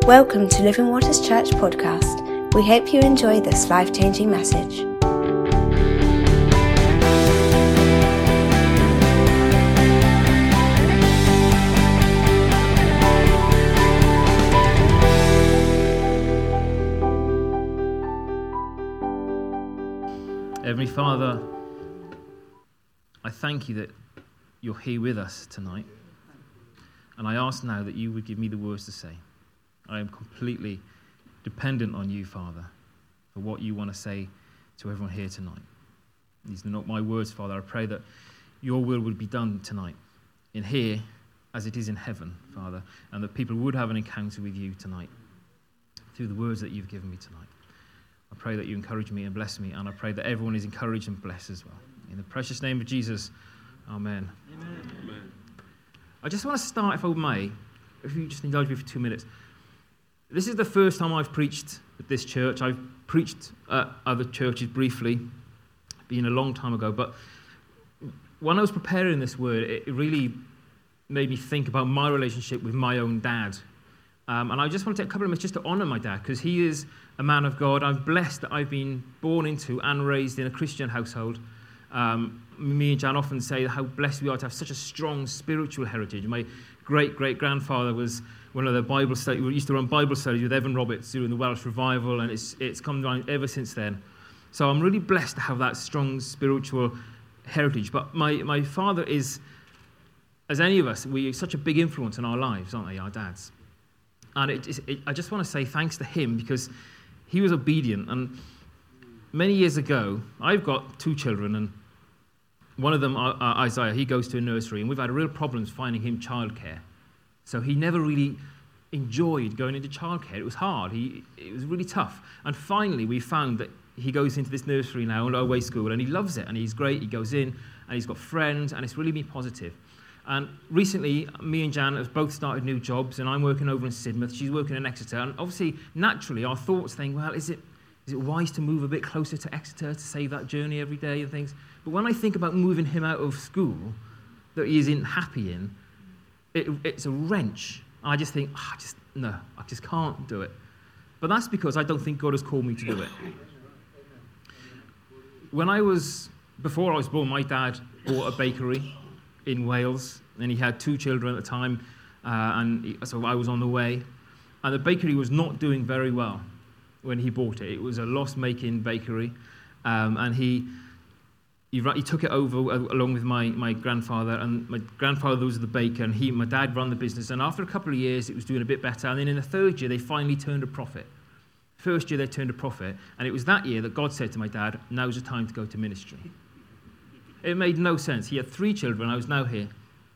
Welcome to Living Waters Church podcast. We hope you enjoy this life-changing message. Heavenly Father, I thank you that you're here with us tonight. And I ask now that you would give me the words to say. I am completely dependent on you, Father, for what you want to say to everyone here tonight. These are not my words, Father. I pray that your will would be done tonight, in here as it is in heaven, Father, and that people would have an encounter with you tonight through the words that you've given me tonight. I pray that you encourage me and bless me, and I pray that everyone is encouraged and blessed as well. In the precious name of Jesus, amen. Amen. I just want to start, if I may, if you just indulge me for 2 minutes. This is the first time I've preached at this church. I've preached at other churches briefly, been a long time ago, but when I was preparing this word, it really made me think about my relationship with my own dad. And I just want to take a couple of minutes just to honour my dad, because he is a man of God. I'm blessed that I've been born into and raised in a Christian household. Me and Jan often say how blessed we are to have such a strong spiritual heritage. My great-great-grandfather was one of the Bible studies. We used to run Bible studies with Evan Roberts during the Welsh Revival, and it's come down ever since then. So I'm really blessed to have that strong spiritual heritage. But my father is, as any of us, we're such a big influence in our lives, aren't they, our dads? And I just want to say thanks to him, because he was obedient. And many years ago, I've got 2 children, and one of them, Isaiah, he goes to a nursery, and we've had real problems finding him childcare. So he never really enjoyed going into childcare. It was hard. It was really tough. And finally, we found that he goes into this nursery now, Low Way School, and he loves it, and he's great. He goes in, and he's got friends, and it's really been positive. And recently, me and Jan have both started new jobs, and I'm working over in Sidmouth. She's working in Exeter. And obviously, naturally, our thoughts think, well, is it wise to move a bit closer to Exeter to save that journey every day and things? But when I think about moving him out of school that he isn't happy in, it's a wrench. I just think, I just can't do it. But that's because I don't think God has called me to do it. Before I was born, my dad bought a bakery in Wales, and he had 2 children at the time, so I was on the way. And the bakery was not doing very well when he bought it. It was a loss-making bakery, and he took it over along with my grandfather, and my grandfather was the baker, and my dad ran the business. And after a couple of years, it was doing a bit better, and then in the 3rd year, they finally turned a profit. First year, they turned a profit, and it was that year that God said to my dad, now's the time to go to ministry. It made no sense. He had 3 children. I was now here.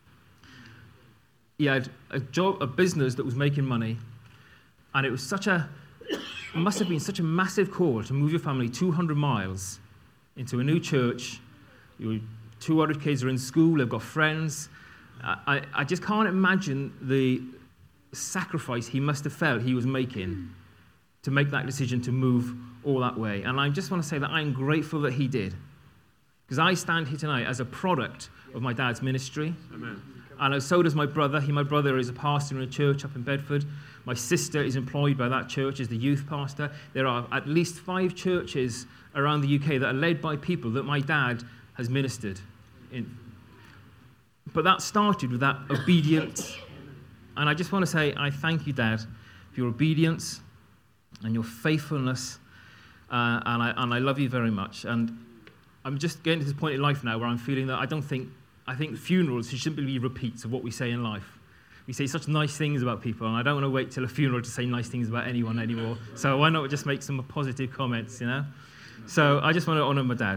He had a business that was making money, and it must have been such a massive call to move your family 200 miles into a new church. 200 kids are in school. They've got friends. I just can't imagine the sacrifice he must have felt he was making to make that decision to move all that way. And I just want to say that I'm grateful that he did. Because I stand here tonight as a product of my dad's ministry. Amen. And so does my brother. My brother is a pastor in a church up in Bedford. My sister is employed by that church as the youth pastor. There are at least 5 churches around the UK that are led by people that my dad has ministered in. But that started with that obedience. And I just want to say, I thank you, Dad, for your obedience and your faithfulness. And I love you very much. And I'm just getting to this point in life now where I'm feeling that I think funerals should simply be repeats of what we say in life. We say such nice things about people, and I don't want to wait till a funeral to say nice things about anyone anymore. So why not just make some positive comments, you know? So I just want to honour my dad.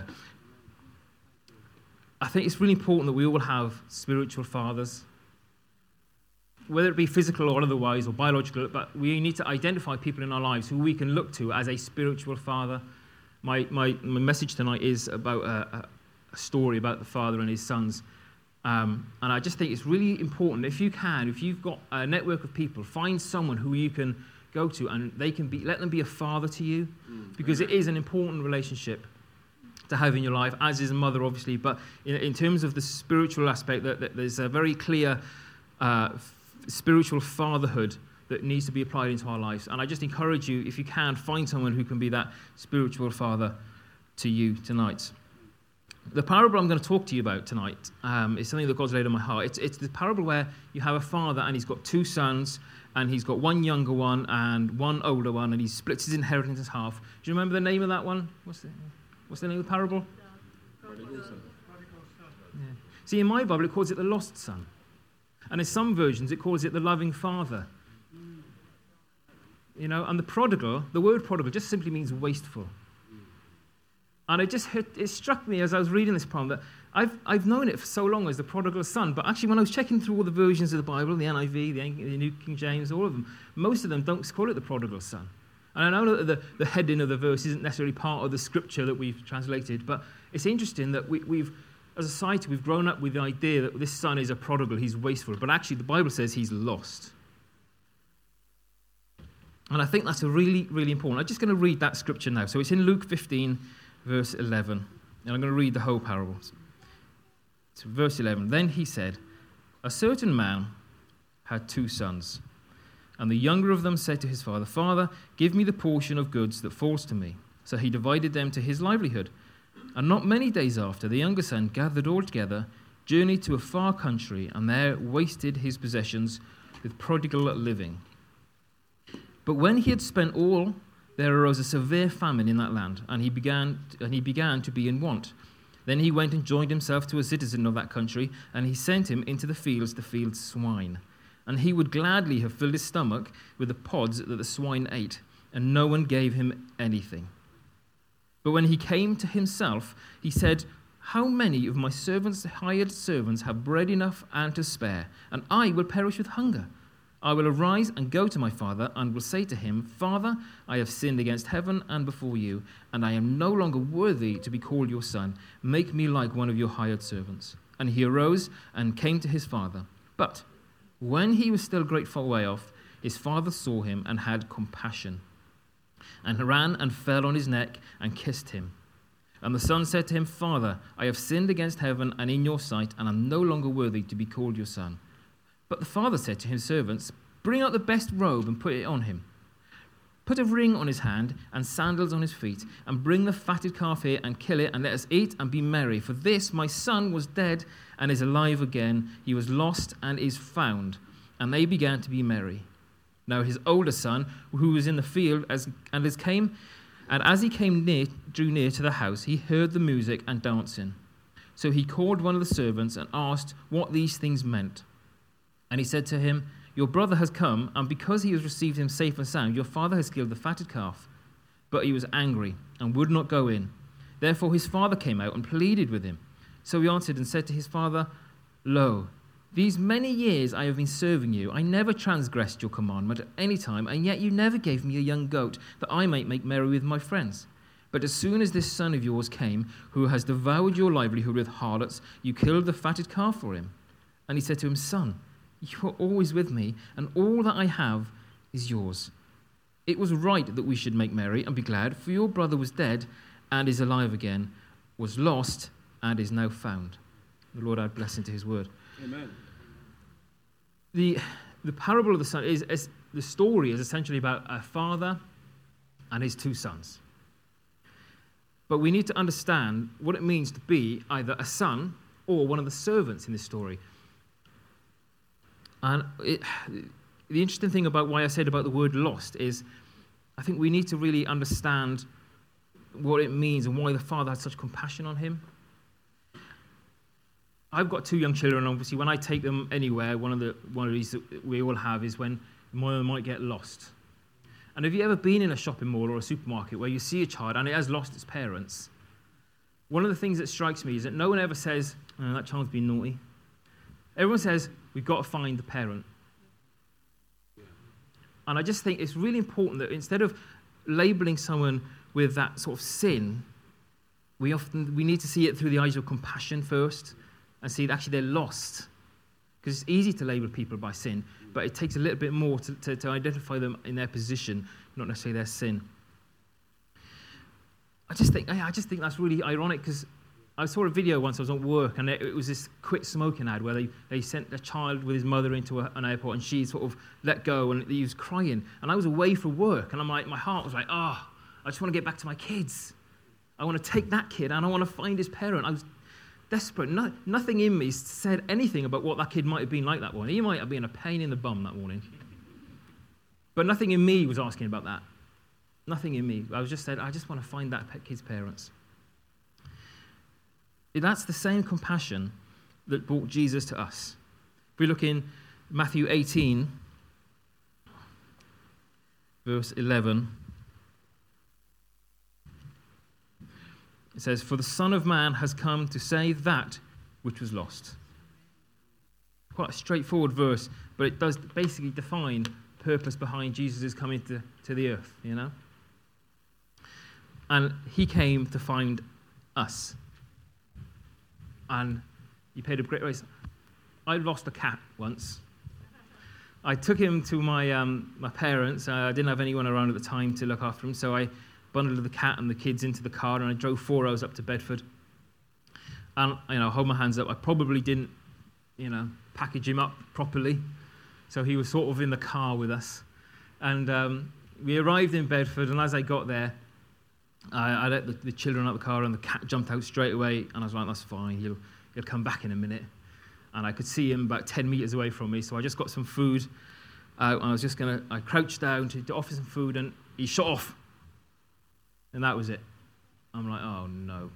I think it's really important that we all have spiritual fathers, whether it be physical or otherwise, or biological, but we need to identify people in our lives who we can look to as a spiritual father. My message tonight is about a story about the father and his sons. And I just think it's really important, if you've got a network of people, find someone who you can go to, and let them be a father to you, because it is an important relationship to have in your life, as is a mother, obviously. But in terms of the spiritual aspect, that there's a very clear spiritual fatherhood that needs to be applied into our lives. And I just encourage you, if you can, find someone who can be that spiritual father to you tonight. The parable I'm going to talk to you about tonight is something that God's laid on my heart. It's the parable where you have a father and he's got two sons, and he's got one younger one and one older one, and he splits his inheritance in half. Do you remember the name of that one? What's the name of the parable? Prodigal son. Yeah. See, in my Bible, it calls it the lost son. And in some versions, it calls it the loving father. You know, and the word prodigal just simply means wasteful. And it struck me as I was reading this poem that I've known it for so long as the prodigal son, but actually when I was checking through all the versions of the Bible, the NIV, the New King James, all of them, most of them don't call it the prodigal son. And I know that the heading of the verse isn't necessarily part of the scripture that we've translated, but it's interesting that we've, as a society, we've grown up with the idea that this son is a prodigal, he's wasteful, but actually the Bible says he's lost. And I think that's a really, really important. I'm just going to read that scripture now. So it's in Luke 15, verse 11, and I'm going to read the whole parable. So verse 11, then he said, a certain man had two sons, and the younger of them said to his father, Father, give me the portion of goods that falls to me. So he divided them to his livelihood. And not many days after, the younger son gathered all together, journeyed to a far country, and there wasted his possessions with prodigal living. But when he had spent all, there arose a severe famine in that land, and he began to be in want. Then he went and joined himself to a citizen of that country, and he sent him into the fields to feed swine. And he would gladly have filled his stomach with the pods that the swine ate, and no one gave him anything. But when he came to himself, he said, how many of my hired servants have bread enough and to spare, and I will perish with hunger? I will arise and go to my father, and will say to him, Father, I have sinned against heaven and before you, and I am no longer worthy to be called your son. Make me like one of your hired servants. And he arose and came to his father. But when he was still a great way off, his father saw him and had compassion, and ran and fell on his neck and kissed him. And the son said to him, Father, I have sinned against heaven and in your sight, and am no longer worthy to be called your son. But the father said to his servants, bring out the best robe and put it on him. Put a ring on his hand and sandals on his feet, and bring the fatted calf here and kill it, and let us eat and be merry. For this my son was dead and is alive again. He was lost and is found. And they began to be merry. Now his older son, who was in the field, as he drew near to the house, he heard the music and dancing. So he called one of the servants and asked what these things meant. And he said to him, your brother has come, and because he has received him safe and sound, your father has killed the fatted calf. But he was angry and would not go in. Therefore his father came out and pleaded with him. So he answered and said to his father, Lo, these many years I have been serving you. I never transgressed your commandment at any time, and yet you never gave me a young goat, that I might make merry with my friends. But as soon as this son of yours came, who has devoured your livelihood with harlots, you killed the fatted calf for him. And he said to him, Son, you are always with me, and all that I have is yours. It was right that we should make merry and be glad, for your brother was dead and is alive again, was lost and is now found. The Lord add blessing to his word. Amen. The parable of the son is the story is essentially about a father and his two sons. But we need to understand what it means to be either a son or one of the servants in this story. And the interesting thing about why I said about the word lost is I think we need to really understand what it means and why the father had such compassion on him. I've got two young children, and obviously when I take them anywhere, one of these that we all have is when one of them might get lost. And have you ever been in a shopping mall or a supermarket where you see a child and it has lost its parents? One of the things that strikes me is that no one ever says, oh, that child's been naughty. Everyone says, we've got to find the parent. And I just think it's really important that instead of labeling someone with that sort of sin, we need to see it through the eyes of compassion first and see that actually they're lost. Because it's easy to label people by sin, but it takes a little bit more to identify them in their position, not necessarily their sin. I just think that's really ironic because I saw a video once. I was at work, and it was this quit smoking ad where they sent a child with his mother into an airport, and she sort of let go, and he was crying. And I was away for work, and I'm like, my heart was like, I just want to get back to my kids. I want to take that kid, and I want to find his parent. I was desperate. Nothing in me said anything about what that kid might have been like that morning. He might have been a pain in the bum that morning. But nothing in me was asking about that. Nothing in me. I was just said, I just want to find that kid's parents. That's the same compassion that brought Jesus to us. If we look in Matthew 18, verse 11, it says, "For the Son of Man has come to save that which was lost." Quite a straightforward verse, but it does basically define the purpose behind Jesus' coming to the earth, you know? And he came to find us. And he paid a great price. I lost a cat once. I took him to my parents. I didn't have anyone around at the time to look after him, so I bundled the cat and the kids into the car, and I drove 4 hours up to Bedford. And, hold my hands up. I probably didn't, package him up properly. So he was sort of in the car with us. And we arrived in Bedford, and as I got there, I let the children out of the car, and the cat jumped out straight away, and I was like, that's fine, he'll come back in a minute. And I could see him about 10 meters away from me, so I just got some food, and I crouched down to offer some food, and he shot off. And that was it. I'm like, oh no.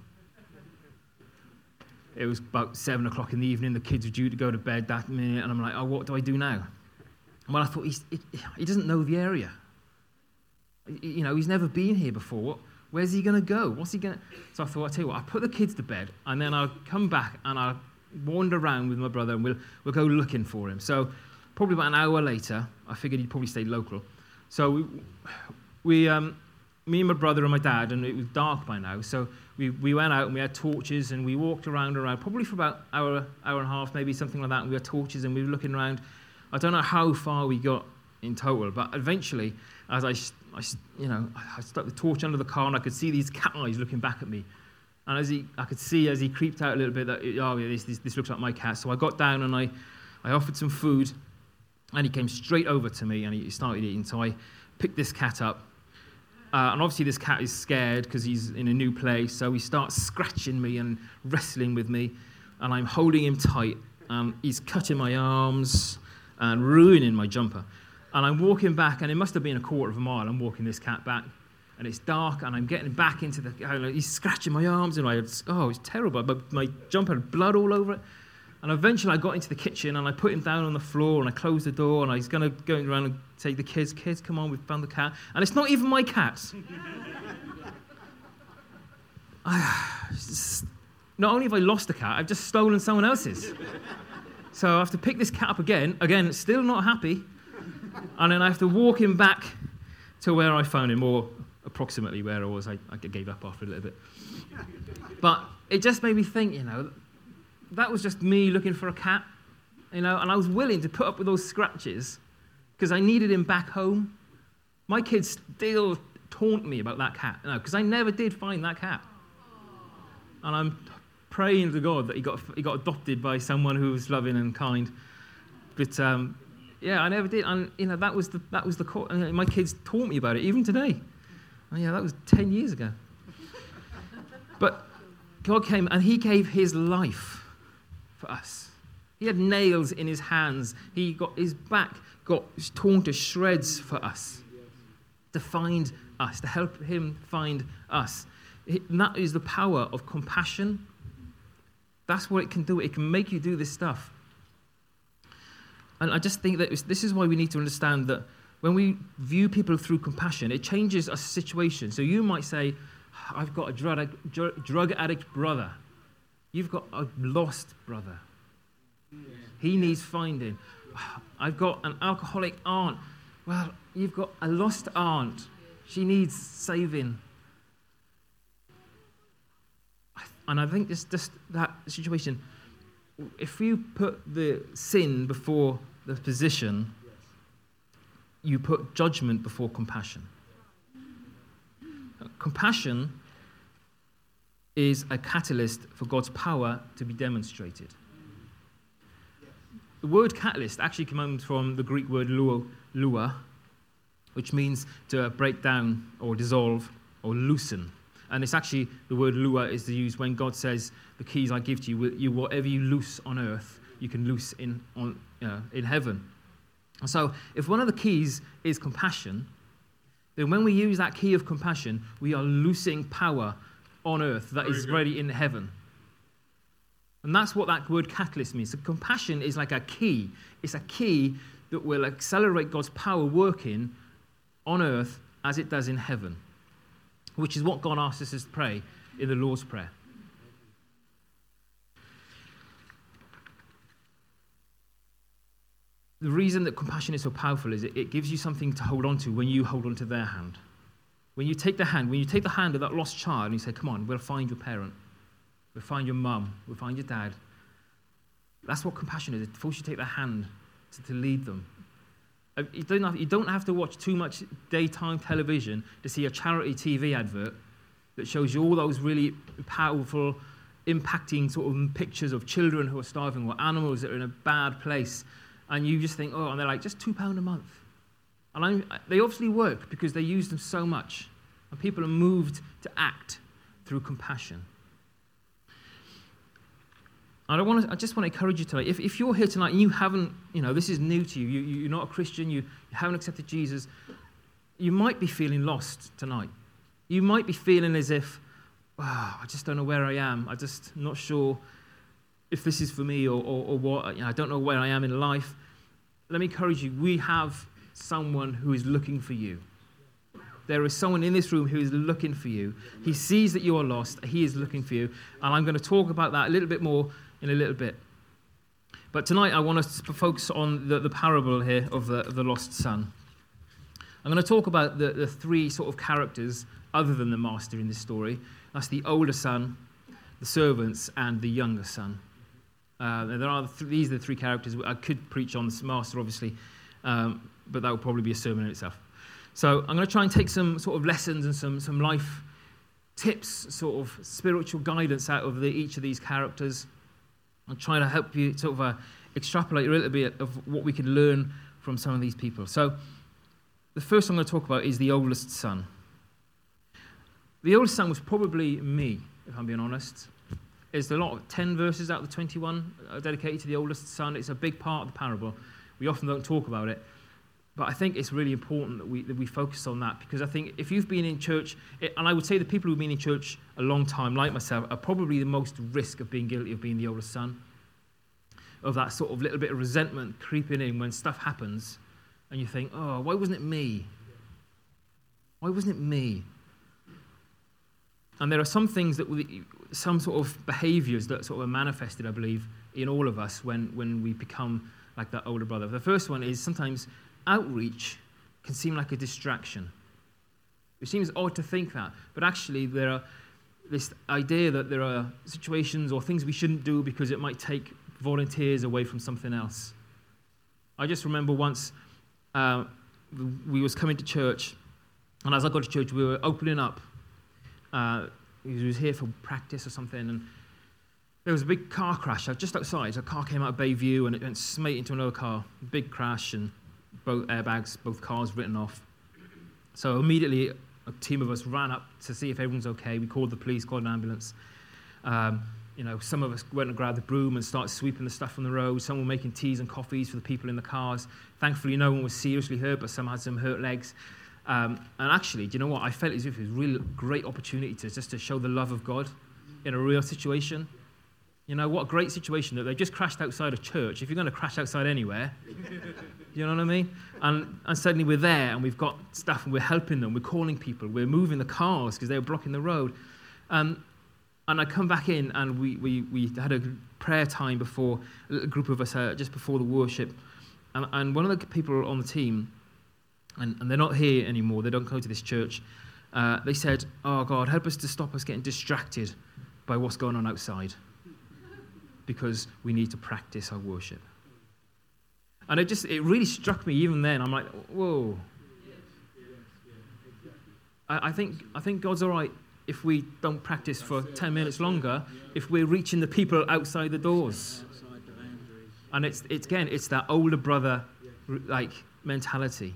It was about 7 o'clock in the evening, the kids were due to go to bed that minute, and I'm like, oh, what do I do now? Well, I thought, he doesn't know the area. He's never been here before. Where's he going to go? What's he going to... So I thought, I'll tell you what, I'll put the kids to bed, and then I'll come back, and I'll wander around with my brother, and we'll go looking for him. So probably about an hour later, I figured he'd probably stay local. So me and my brother and my dad, and it was dark by now, so we went out, and we had torches, and we walked around, probably for about hour and a half, maybe something like that, and we had torches, and we were looking around. I don't know how far we got in total, but eventually, as I stuck the torch under the car, and I could see these cat eyes looking back at me. And I could see as he creeped out a little bit that, this looks like my cat. So I got down, and I offered some food, and he came straight over to me, and he started eating. So I picked this cat up. And obviously this cat is scared because he's in a new place. So he starts scratching me and wrestling with me, and I'm holding him tight. He's cutting my arms and ruining my jumper. And I'm walking back, and it must have been a quarter of a mile. I'm walking this cat back, and it's dark, and I'm getting back into he's scratching my arms, and it's terrible. But my jumper had blood all over it. And eventually I got into the kitchen, and I put him down on the floor, and I closed the door, and I was going to go around and say to the kids, come on, we've found the cat. And it's not even my cat. Not only have I lost the cat, I've just stolen someone else's. So I have to pick this cat up again, still not happy. And then I have to walk him back to where I found him, or approximately where I was. I gave up after a little bit. But it just made me think, that was just me looking for a cat, and I was willing to put up with those scratches because I needed him back home. My kids still taunt me about that cat, because I never did find that cat. And I'm praying to God that he got adopted by someone who was loving and kind. But I never did, and that was the core. My kids taught me about it even today. That was 10 years ago. But God came and he gave his life for us. He had nails in his hands. He got his back got torn to shreds for us, to find us, to help him find us. And that is the power of compassion. That's what it can do. It can make you do this stuff. And I just think that this is why we need to understand that when we view people through compassion, it changes a situation. So you might say, I've got a drug addict brother. You've got a lost brother. He needs finding. I've got an alcoholic aunt. Well, you've got a lost aunt. She needs saving. And I think it's just that situation. If you put the sin before the position, you put judgment before compassion. Compassion is a catalyst for God's power to be demonstrated. The word catalyst actually comes from the Greek word lua, which means to break down or dissolve or loosen. And it's actually, the word lua is used when God says, the keys I give to you, whatever you loose on earth, you can loose in heaven. And so if one of the keys is compassion, then when we use that key of compassion, we are loosing power on earth that is ready in heaven. And that's what that word catalyst means. So compassion is like a key. It's a key that will accelerate God's power working on earth as it does in heaven, which is what God asks us to pray in the Lord's Prayer. The reason that compassion is so powerful is it gives you something to hold on to when you hold on to their hand. When you take the hand of that lost child and you say, come on, we'll find your parent. We'll find your mum. We'll find your dad. That's what compassion is. It forces you to take their hand to lead them. You don't have to watch too much daytime television to see a charity TV advert that shows you all those really powerful, impacting sort of pictures of children who are starving or animals that are in a bad place. And you just think, and they're like, just £2 a month. And they obviously work because they use them so much. And people are moved to act through compassion. I just want to encourage you tonight. If you're here tonight and you haven't, this is new to you, you're not a Christian, you haven't accepted Jesus, you might be feeling lost tonight. You might be feeling as if, I just don't know where I am. I'm just not sure if this is for me or what. I don't know where I am in life. Let me encourage you. We have someone who is looking for you. There is someone in this room who is looking for you. He sees that you are lost. He is looking for you. And I'm going to talk about that a little bit more in a little bit. But tonight I want us to focus on the parable here of the lost son. I'm going to talk about the three sort of characters other than the master in this story. That's the older son, the servants, and the younger son. These are the three characters. I could preach on the master, obviously, but that would probably be a sermon in itself. So I'm going to try and take some sort of lessons and some life tips, sort of spiritual guidance out of each of these characters. I'm trying to help you sort of extrapolate a little bit of what we can learn from some of these people. So the first I'm going to talk about is the oldest son. The oldest son was probably me, if I'm being honest. There's a lot of 10 verses out of the 21 dedicated to the oldest son. It's a big part of the parable. We often don't talk about it. But I think it's really important that we focus on that, because I think if you've been in church, and I would say the people who've been in church a long time, like myself, are probably the most risk of being guilty of being the oldest son, of that sort of little bit of resentment creeping in when stuff happens, and you think, why wasn't it me? Why wasn't it me? And there are some things some sort of behaviors that sort of are manifested, I believe, in all of us when we become like that older brother. The first one is sometimes outreach can seem like a distraction. It seems odd to think that, but actually there are this idea that there are situations or things we shouldn't do because it might take volunteers away from something else. I just remember once we was coming to church, and as I got to church, we were opening up. He was here for practice or something, and there was a big car crash just outside. A car came out of Bayview, and it went smate into another car. Big crash, and both airbags, both cars written off. So immediately, a team of us ran up to see if everyone's okay. We called the police, called an ambulance. Some of us went and grabbed the broom and started sweeping the stuff on the road. Some were making teas and coffees for the people in the cars. Thankfully, no one was seriously hurt, but some had some hurt legs. And actually, do you know what? I felt as if it was a really great opportunity to show the love of God in a real situation. What a great situation that they just crashed outside a church. If you're going to crash outside anywhere, you know what I mean? And suddenly we're there and we've got stuff and we're helping them. We're calling people. We're moving the cars because they were blocking the road. And I come back in and we had a prayer time before, a little group of us just before the worship. And one of the people on the team, and they're not here anymore, they don't go to this church, they said, "Oh God, help us to stop us getting distracted by what's going on outside, because we need to practice our worship." And it really struck me even then. I'm like, whoa. I think God's all right if we don't practice for 10 minutes longer, if we're reaching the people outside the doors. And it's that older brother mentality.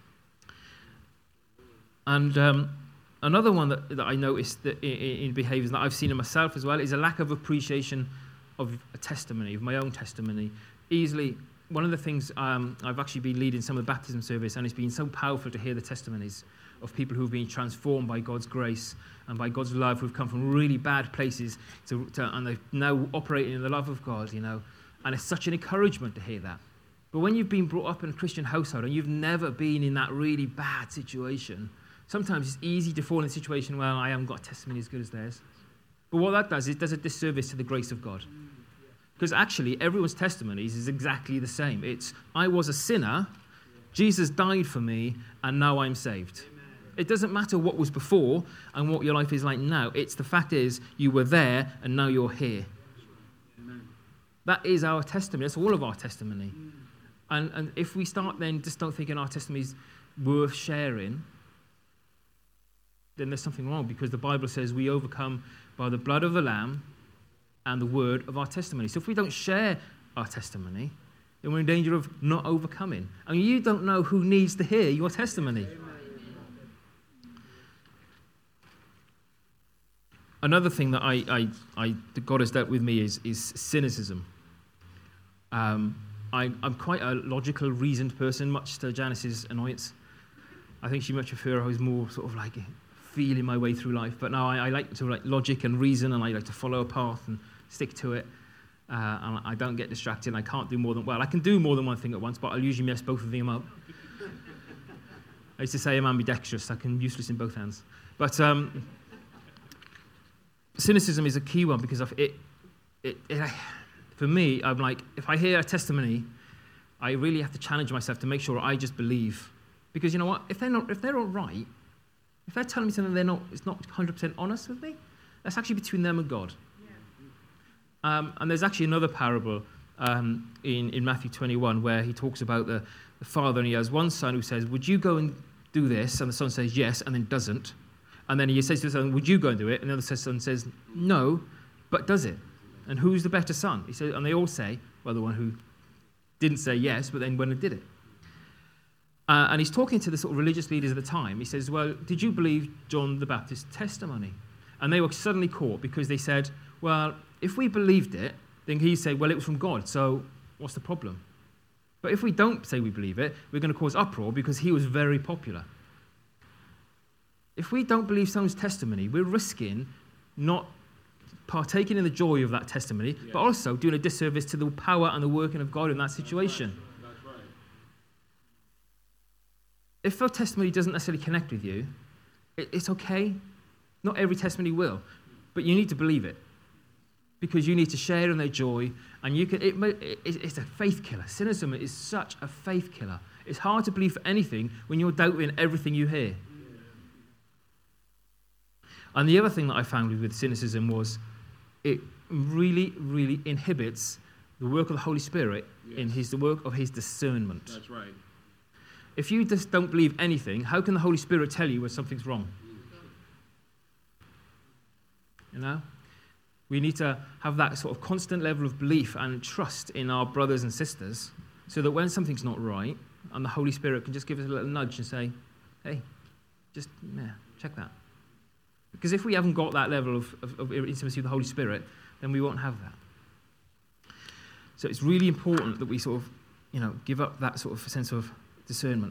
And another one that I noticed that in behaviours that I've seen in myself as well is a lack of appreciation of a testimony, of my own testimony. Easily, one of the things I've actually been leading some of the baptism service, and it's been so powerful to hear the testimonies of people who've been transformed by God's grace and by God's love, who've come from really bad places and they're now operating in the love of God, And it's such an encouragement to hear that. But when you've been brought up in a Christian household and you've never been in that really bad situation, sometimes it's easy to fall in a situation where I haven't got a testimony as good as theirs. But what that does, it does a disservice to the grace of God. Because actually, everyone's testimonies is exactly the same. It's, I was a sinner, Jesus died for me, and now I'm saved. It doesn't matter what was before and what your life is like now. It's the fact is, you were there, and now you're here. That is our testimony. That's all of our testimony. And if we start then just don't thinking our testimony is worth sharing, then there's something wrong, because the Bible says we overcome by the blood of the Lamb and the word of our testimony. So if we don't share our testimony, then we're in danger of not overcoming. And you don't know who needs to hear your testimony. Another thing that that God has dealt with me is cynicism. I'm quite a logical, reasoned person, much to Janice's annoyance. I think she much prefer I was more sort of like feeling my way through life. But now I like to logic and reason, and I like to follow a path and stick to it. And I don't get distracted. I can't do more than, I can do more than one thing at once, but I'll usually mess both of them up. I used to say I'm ambidextrous. I can useless in both hands. But cynicism is a key one, because for me, I'm like, if I hear a testimony, I really have to challenge myself to make sure I just believe. Because you know what? If they're all right, if they're telling me something it's not 100% honest with me, that's actually between them and God. Yeah. And there's actually another parable in Matthew 21 where he talks about the father, and he has one son who says, would you go and do this? And the son says yes, and then doesn't. And then he says to the son, would you go and do it? And the other son says, no, but does it? And who's the better son? He says, and they all say, well, the one who didn't say yes, but then went and did it. And he's talking to the sort of religious leaders at the time. He says, well, did you believe John the Baptist's testimony? And they were suddenly caught, because they said, well, if we believed it, then he'd say, well, it was from God, so what's the problem? But if we don't say we believe it, we're going to cause uproar, because he was very popular. If we don't believe someone's testimony, we're risking not partaking in the joy of that testimony, but also doing a disservice to the power and the working of God in that situation. That's right. If a testimony doesn't necessarily connect with you, it's okay. Not every testimony will, but you need to believe it, because you need to share in their joy, and you can. It's a faith killer. Cynicism is such a faith killer. It's hard to believe for anything when you're doubting everything you hear. And the other thing that I found with cynicism was it really, really inhibits the work of the Holy Spirit in the work of his discernment. That's right. If you just don't believe anything, how can the Holy Spirit tell you when something's wrong? You know? We need to have that sort of constant level of belief and trust in our brothers and sisters, so that when something's not right, and the Holy Spirit can just give us a little nudge and say, hey, just check that. Because if we haven't got that level of intimacy with the Holy Spirit, then we won't have that. So it's really important that we sort of, give up that sort of sense of discernment.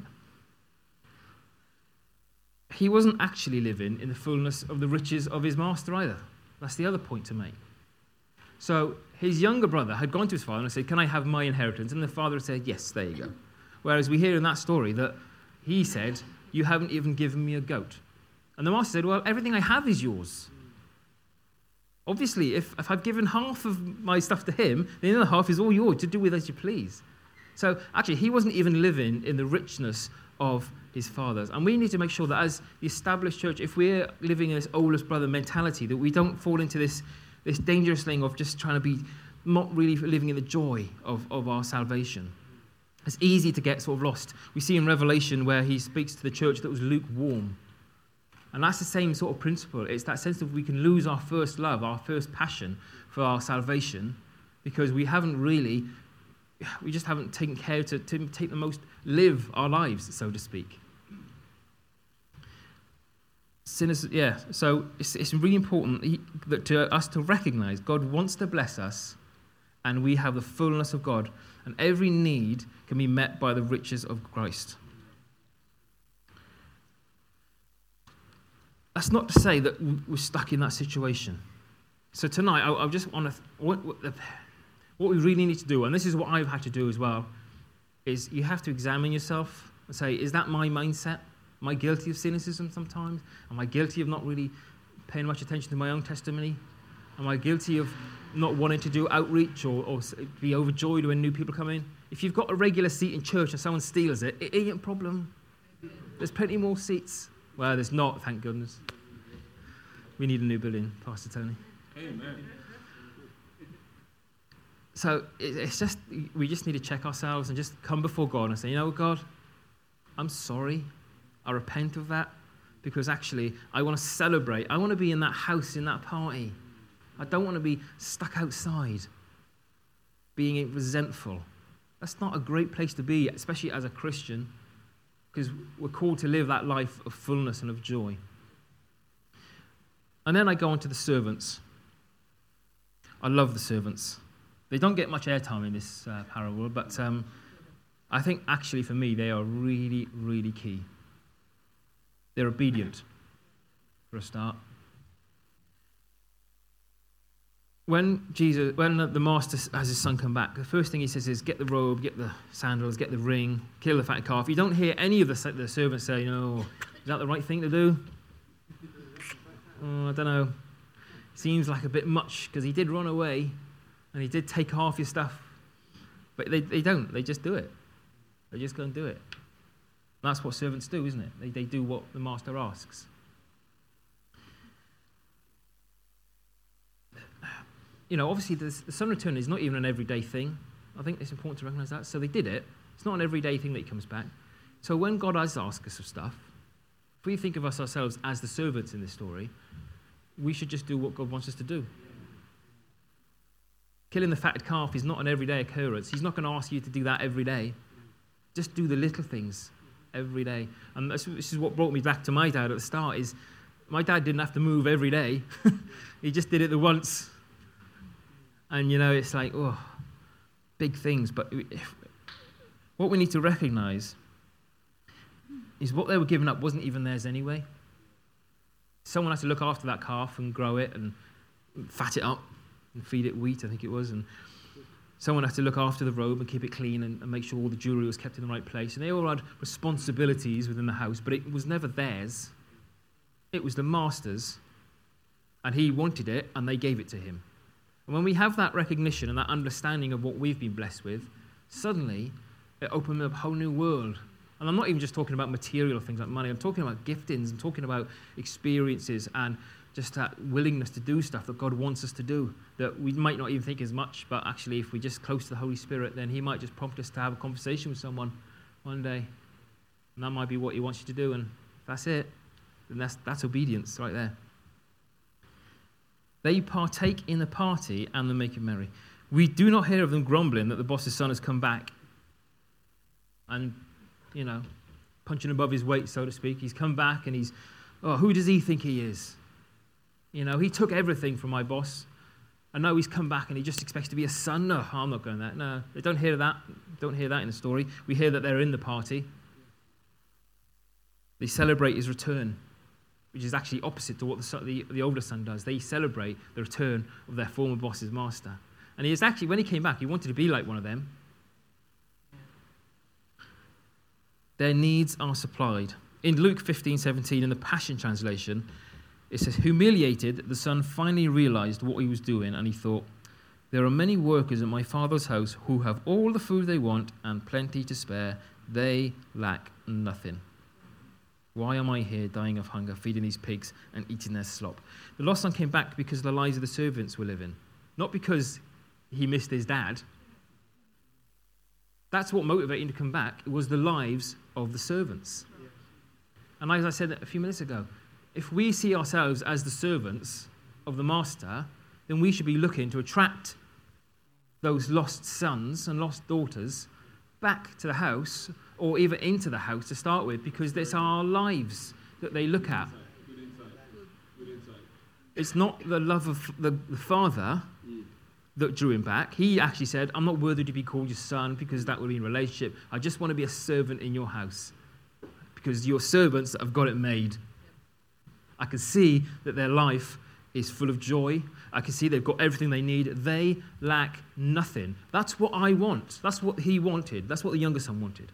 He wasn't actually living in the fullness of the riches of his master either. That's the other point to make. So his younger brother had gone to his father and said, can I have my inheritance? And the father said, yes, there you go. Whereas we hear in that story that he said, you haven't even given me a goat. And the master said, well, everything I have is yours. Obviously, if I've given half of my stuff to him, the other half is all yours to do with as you please. So actually, he wasn't even living in the richness of his fathers. And we need to make sure that as the established church, if we're living in this oldest brother mentality, that we don't fall into this dangerous thing of just trying to be not really living in the joy of our salvation. It's easy to get sort of lost. We see in Revelation where he speaks to the church that was lukewarm. And that's the same sort of principle. It's that sense of we can lose our first love, our first passion for our salvation, because we just haven't taken care to live our lives, so to speak. Sinners, yeah. So it's really important that to us to recognize God wants to bless us, and we have the fullness of God, and every need can be met by the riches of Christ. That's not to say that we're stuck in that situation. So tonight, I just want to what we really need to do, and this is what I've had to do as well, is you have to examine yourself and say, is that my mindset? Am I guilty of cynicism sometimes? Am I guilty of not really paying much attention to my own testimony? Am I guilty of not wanting to do outreach or be overjoyed when new people come in? If you've got a regular seat in church and someone steals it, it ain't a problem. There's plenty more seats. Well, there's not, thank goodness. We need a new building, Pastor Tony. Amen. So it's just, we just need to check ourselves and just come before God and say, you know what, God, I'm sorry. I repent of that, because actually I want to celebrate. I want to be in that house, in that party. I don't want to be stuck outside being resentful. That's not a great place to be, especially as a Christian, because we're called to live that life of fullness and of joy. And then I go on to the servants. I love the servants. They don't get much airtime in this parable, but I think actually for me they are really, really key. They're obedient, for a start. When the master has his son come back, the first thing he says is, get the robe, get the sandals, get the ring, kill the fatted calf. You don't hear any of the servants say, no, is that the right thing to do? I don't know. Seems like a bit much, because he did run away, and he did take half your stuff. But they don't. They just do it. They just go and do it. That's what servants do, isn't it? They do what the master asks. You know, obviously the son return is not even an everyday thing. I think it's important to recognize that. So they did it. It's not an everyday thing that he comes back. So when God does ask us of stuff, if we think of ourselves as the servants in this story, we should just do what God wants us to do. Killing the fatted calf is not an everyday occurrence. He's not going to ask you to do that every day. Just do the little things every day. And this is what brought me back to my dad at the start, is my dad didn't have to move every day. He just did it the once. And, you know, it's like, oh, big things. But what we need to recognize is what they were giving up wasn't even theirs anyway. Someone had to look after that calf and grow it and fat it up and feed it wheat, I think it was. And someone had to look after the robe and keep it clean and make sure all the jewelry was kept in the right place. And they all had responsibilities within the house, but it was never theirs. It was the master's, and he wanted it, and they gave it to him. And when we have that recognition and that understanding of what we've been blessed with, suddenly it opens up a whole new world. And I'm not even just talking about material things like money. I'm talking about giftings. I'm talking about experiences and just that willingness to do stuff that God wants us to do, that we might not even think as much, but actually if we're just close to the Holy Spirit, then he might just prompt us to have a conversation with someone one day. And that might be what he wants you to do, and if that's it, then that's obedience right there. They partake in the party and the making merry. We do not hear of them grumbling that the boss's son has come back and, you know, punching above his weight, so to speak. He's come back and who does he think he is? You know, he took everything from my boss, and now he's come back and he just expects to be a son. No, I'm not going that. No, they don't hear that. Don't hear that in the story. We hear that they're in the party. They celebrate his return, which is actually opposite to what the older son does. They celebrate the return of their former boss's master. And he is actually, when he came back, he wanted to be like one of them. Their needs are supplied. In Luke 15:17, in the Passion Translation, it says, humiliated, the son finally realized what he was doing, and he thought, there are many workers at my father's house who have all the food they want and plenty to spare. They lack nothing. Why am I here dying of hunger, feeding these pigs and eating their slop? The lost son came back because the lives of the servants were living, not because he missed his dad. That's what motivated him to come back. It was the lives of the servants. And as I said a few minutes ago, if we see ourselves as the servants of the master, then we should be looking to attract those lost sons and lost daughters back to the house, or even into the house to start with, because it's our lives that they look at. Good insight. It's not the love of the father that drew him back. He actually said, I'm not worthy to be called your son, because that would be a relationship. I just want to be a servant in your house, because you're servants that have got it made. I can see that their life is full of joy. I can see they've got everything they need. They lack nothing. That's what I want. That's what he wanted. That's what the younger son wanted.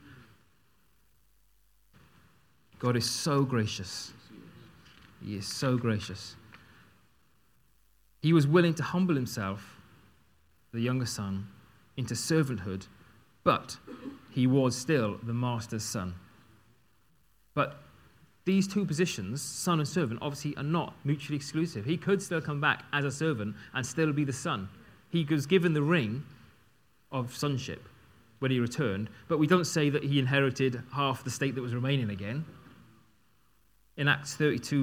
God is so gracious. He is so gracious. He was willing to humble himself, the younger son, into servanthood, but he was still the master's son. But these two positions, son and servant, obviously are not mutually exclusive. He could still come back as a servant and still be the son. He was given the ring of sonship when he returned, but we don't say that he inherited half the state that was remaining again. In Acts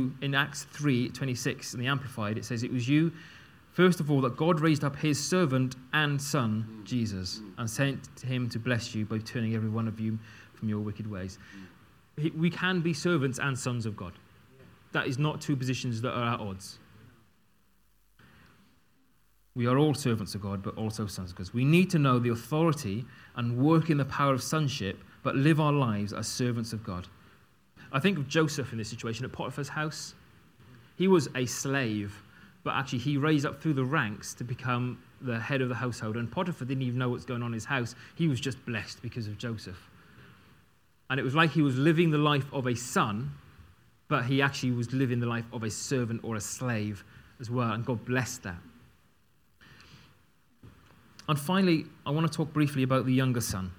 3:26, in the Amplified, it says, it was you, first of all, that God raised up his servant and son, Jesus, and sent him to bless you by turning every one of you from your wicked ways. We can be servants and sons of God. That is not two positions that are at odds. We are all servants of God, but also sons of God. We need to know the authority and work in the power of sonship, but live our lives as servants of God. I think of Joseph in this situation at Potiphar's house. He was a slave, but actually he raised up through the ranks to become the head of the household. And Potiphar didn't even know what's going on in his house. He was just blessed because of Joseph. And it was like he was living the life of a son, but he actually was living the life of a servant or a slave as well, and God blessed that. And finally, I want to talk briefly about the younger son.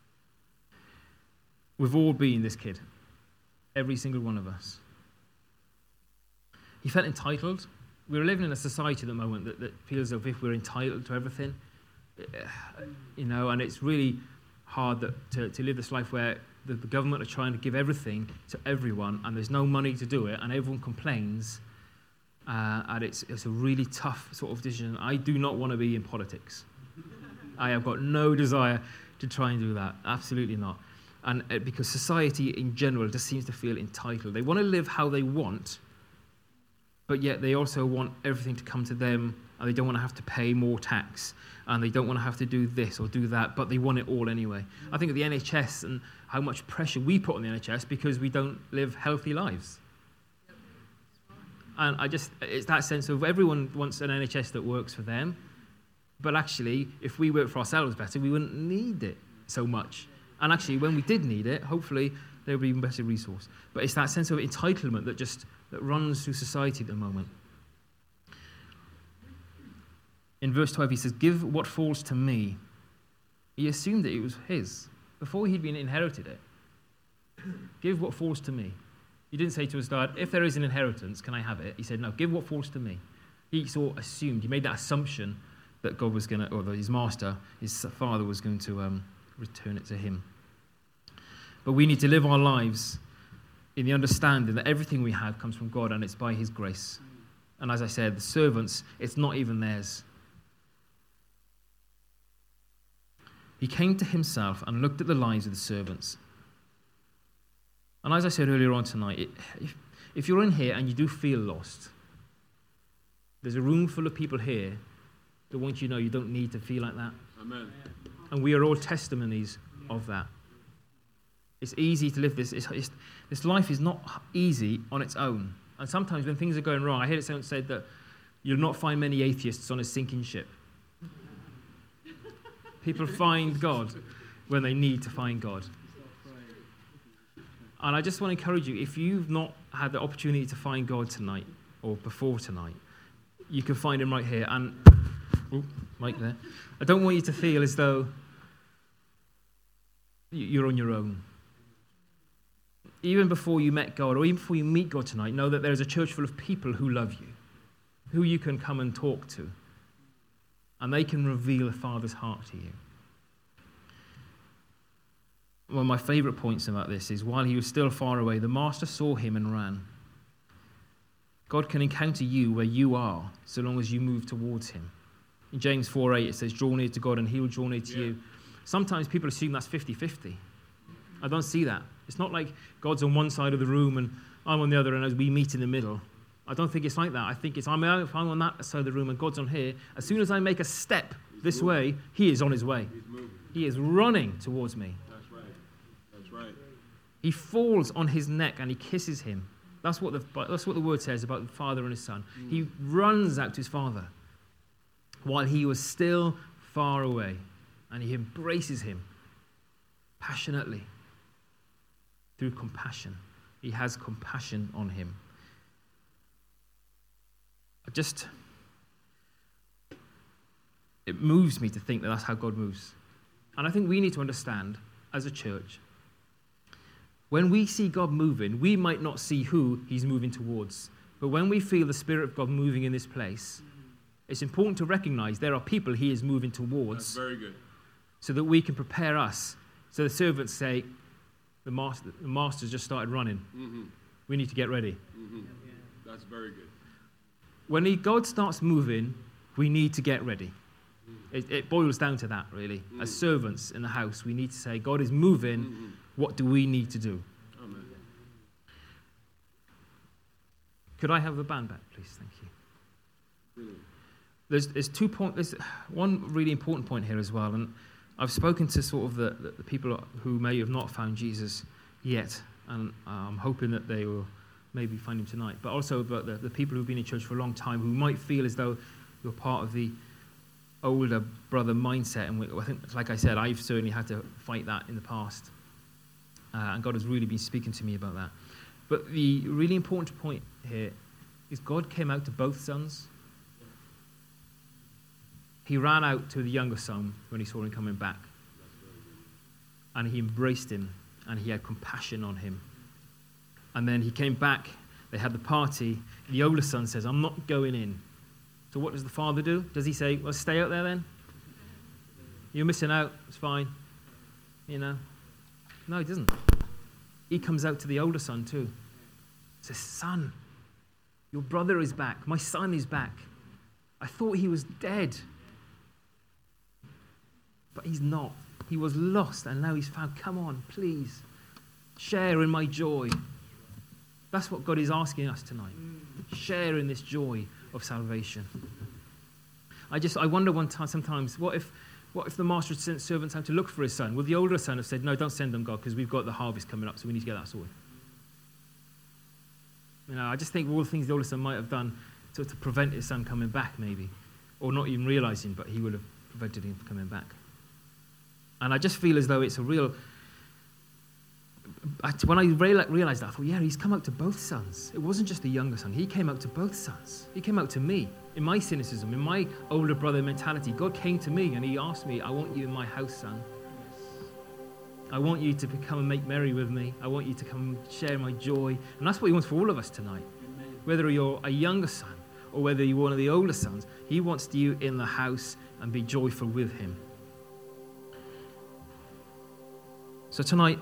We've all been this kid, every single one of us. He felt entitled. We're living in a society at the moment that feels as if we're entitled to everything, and it's really hard to live this life where the government are trying to give everything to everyone, and there's no money to do it, and everyone complains, and it's a really tough sort of decision. I do not want to be in politics. I have got no desire to try and do that. Absolutely not. And because society in general just seems to feel entitled. They want to live how they want, but yet they also want everything to come to them, and they don't want to have to pay more tax, and they don't want to have to do this or do that, but they want it all anyway. I think of the NHS and how much pressure we put on the NHS because we don't live healthy lives. And it's that sense of everyone wants an NHS that works for them, but actually, if we work for ourselves better, we wouldn't need it so much. And actually, when we did need it, hopefully there would be even better resource. But it's that sense of entitlement that runs through society at the moment. In verse 12, he says, give what falls to me. He assumed that it was his before he'd been inherited it. Give what falls to me. He didn't say to his dad, if there is an inheritance, can I have it? He said, no, give what falls to me. He sort of assumed, he made that assumption that God was going to, or that his master, his father was going to return it to him. But we need to live our lives in the understanding that everything we have comes from God and it's by his grace. And as I said, the servants, it's not even theirs. He came to himself and looked at the lives of the servants. And as I said earlier on tonight, if you're in here and you do feel lost, there's a room full of people here that want you to know you don't need to feel like that. Amen. And we are all testimonies of that. It's easy to live this. This life is not easy on its own. And sometimes when things are going wrong, I heard it said that you'll not find many atheists on a sinking ship. People find God when they need to find God. And I just want to encourage you, if you've not had the opportunity to find God tonight or before tonight, you can find him right here. And, Mike there. I don't want you to feel as though you're on your own. Even before you met God, or even before you meet God tonight, know that there is a church full of people who love you, who you can come and talk to, and they can reveal the Father's heart to you. One of my favourite points about this is, while he was still far away, the master saw him and ran. God can encounter you where you are, so long as you move towards him. In James 4:8, it says, draw near to God and he will draw near to you. Sometimes people assume that's 50-50. I don't see that. It's not like God's on one side of the room and I'm on the other, and as we meet in the middle. I don't think it's like that. I think it's, if I'm on that side of the room and God's on here, as soon as I make a step this way, he is on his way. He is running towards me. That's right. That's right. He falls on his neck and he kisses him. That's what the word says about the Father and his Son. He runs out to his Father while he was still far away, and he embraces him passionately through compassion. He has compassion on him. It moves me to think that that's how God moves. And I think we need to understand, as a church, when we see God moving, we might not see who he's moving towards. But when we feel the Spirit of God moving in this place, it's important to recognize there are people he is moving towards. That's very good. So that we can prepare us. So the servants say, the master's just started running. Mm-hmm. We need to get ready. Mm-hmm. That's very good. When God starts moving, we need to get ready. It boils down to that, really. As servants in the house, we need to say, God is moving. What do we need to do? Amen. Could I have the band back, please? Thank you. Brilliant. There's 2 points. There's one really important point here as well, and I've spoken to sort of the people who may have not found Jesus yet, and I'm hoping that they will maybe find him tonight. But also about the people who've been in church for a long time who might feel as though you're part of the older brother mindset, and I think, like I said, I've certainly had to fight that in the past, and God has really been speaking to me about that. But the really important point here is God came out to both sons. He ran out to the younger son when he saw him coming back, and he embraced him, and he had compassion on him. And then he came back, they had the party, the older son says, I'm not going in. So what does the father do? Does he say, well, stay out there then? You're missing out, it's fine. You know? No, he doesn't. He comes out to the older son too. He says, son, your brother is back. My son is back. I thought he was dead. But he's not. He was lost and now he's found. Come on, please. Share in my joy. That's what God is asking us tonight. Share in this joy of salvation. I wonder sometimes, what if the master had sent servants out to look for his son? Would the older son have said, no, don't send them, God, because we've got the harvest coming up, so we need to get that sorted? You know, I just think all the things the older son might have done to prevent his son coming back, maybe, or not even realizing, but he would have prevented him from coming back. And I just feel as though it's a real... When I realized that, I thought, yeah, he's come out to both sons. It wasn't just the younger son. He came out to both sons. He came out to me. In my cynicism, in my older brother mentality, God came to me and he asked me, I want you in my house, son. I want you to come and make merry with me. I want you to come and share my joy. And that's what he wants for all of us tonight. Whether you're a younger son or whether you're one of the older sons, he wants you in the house and be joyful with him. So tonight,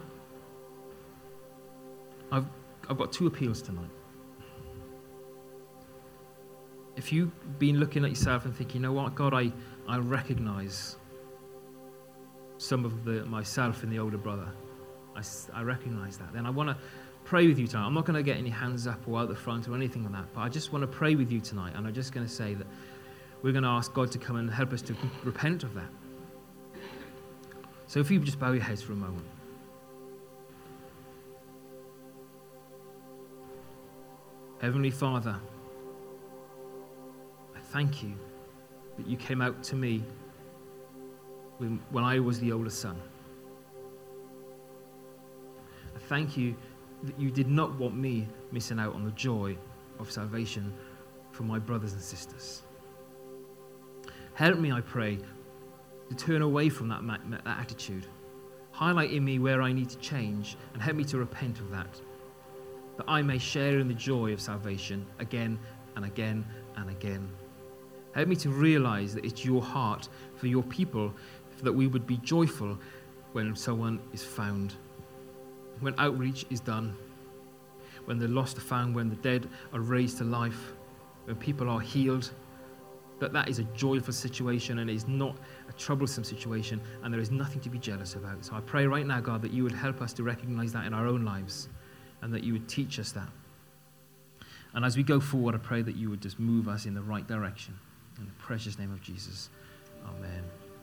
I've got 2 appeals tonight. If you've been looking at yourself and thinking, you know what, God, I recognize some of myself in the older brother. I recognize that. Then I want to pray with you tonight. I'm not going to get any hands up or out the front or anything like that, but I just want to pray with you tonight, and I'm just going to say that we're going to ask God to come and help us to repent of that. So if you just bow your heads for a moment. Heavenly Father, I thank you that you came out to me when I was the older son. I thank you that you did not want me missing out on the joy of salvation for my brothers and sisters. Help me, I pray, to turn away from that attitude. Highlight in me where I need to change and help me to repent of that I may share in the joy of salvation again and again and again. Help me to realize that it's your heart for your people, that we would be joyful when someone is found, when outreach is done, when the lost are found, when the dead are raised to life, when people are healed, that is a joyful situation and it is not a troublesome situation, and there is nothing to be jealous about. So I pray right now, God, that you would help us to recognize that in our own lives and that you would teach us that. And as we go forward, I pray that you would just move us in the right direction. In the precious name of Jesus. Amen.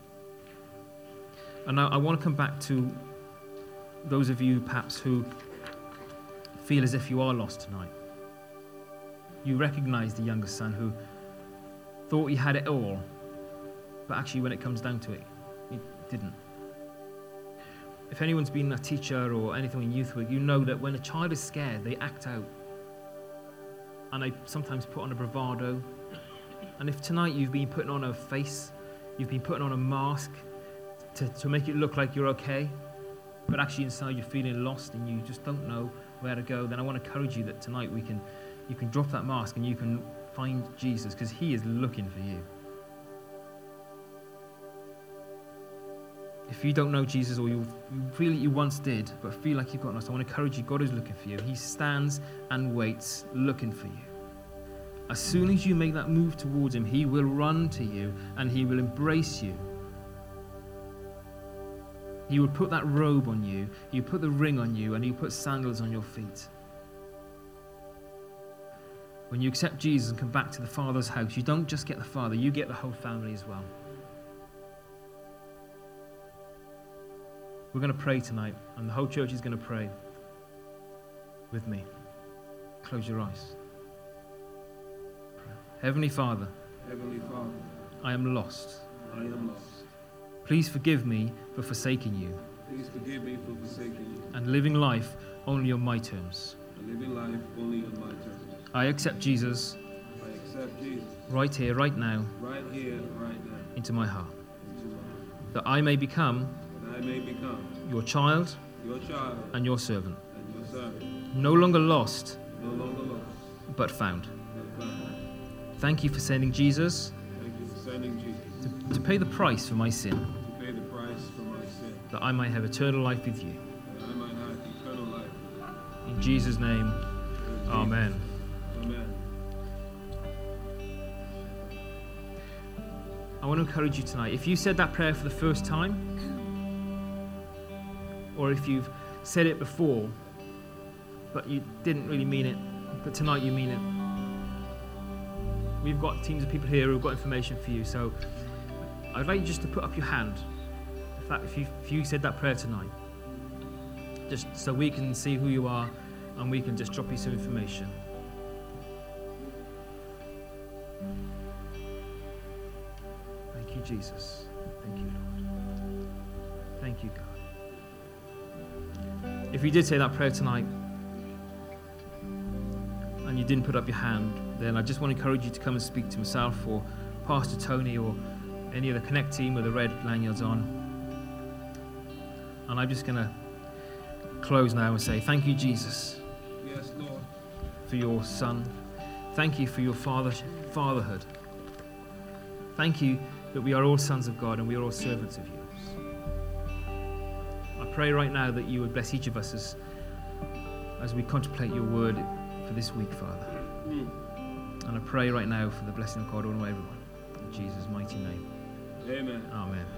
And now I want to come back to those of you perhaps who feel as if you are lost tonight. You recognize the younger son who thought he had it all, but actually when it comes down to it, he didn't. If anyone's been a teacher or anything in youth work, you know that when a child is scared, they act out. And they sometimes put on a bravado. And if tonight you've been putting on a face, you've been putting on a mask to make it look like you're okay, but actually inside you're feeling lost and you just don't know where to go, then I want to encourage you that tonight you can drop that mask and you can find Jesus, because he is looking for you. If you don't know Jesus, or you feel that you once did but feel like you've got lost, I want to encourage you, God is looking for you. He stands and waits, looking for you. As soon as you make that move towards him, he will run to you and he will embrace you. He will put that robe on you, he'll put the ring on you, and he'll put sandals on your feet. When you accept Jesus and come back to the Father's house, you don't just get the Father, you get the whole family as well. We're going to pray tonight, and the whole church is going to pray with me. Close your eyes. Heavenly Father, I am lost. Please forgive me for forsaking you. And living life only on my terms. I accept Jesus. Right here, right now. Into my heart. That I may become your child and your servant. No longer lost, but found. Thank you for sending Jesus to pay the price for my sin, that I might have eternal life with you. In Jesus' name, amen. I want to encourage you tonight, if you said that prayer for the first time, or if you've said it before, but you didn't really mean it, but tonight you mean it, we've got teams of people here who've got information for you. So I'd like you just to put up your hand. In fact, if you said that prayer tonight, just so we can see who you are and we can just drop you some information. Thank you, Jesus. Thank you, Lord. Thank you, God. If you did say that prayer tonight and you didn't put up your hand, then I just want to encourage you to come and speak to myself or Pastor Tony or any of the Connect team with the red lanyards on. And I'm just going to close now and say, thank you, Jesus, for your Son. Thank you for your fatherhood. Thank you that we are all sons of God and we are all servants of yours. I pray right now that you would bless each of us as we contemplate your word for this week, Father. And I pray right now for the blessing of God on everyone. In Jesus' mighty name. Amen. Amen.